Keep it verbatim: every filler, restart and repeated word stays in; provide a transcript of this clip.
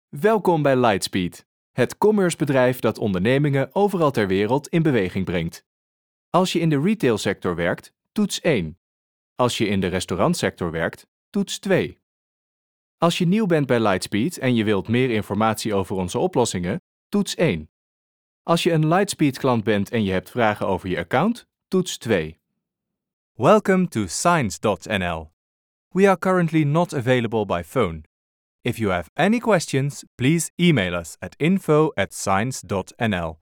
Welkom bij Lightspeed, het commercebedrijf dat ondernemingen overal ter wereld in beweging brengt. Als je in de retailsector werkt, toets één. Als je in de restaurantsector werkt, toets twee. Als je nieuw bent bij Lightspeed en je wilt meer informatie over onze oplossingen, toets één. Als je een Lightspeed klant bent en je hebt vragen over je account, toets twee. Welcome to Signs dot n l. We are currently not available by phone. If you have any questions, please email us at info at signs dot n l.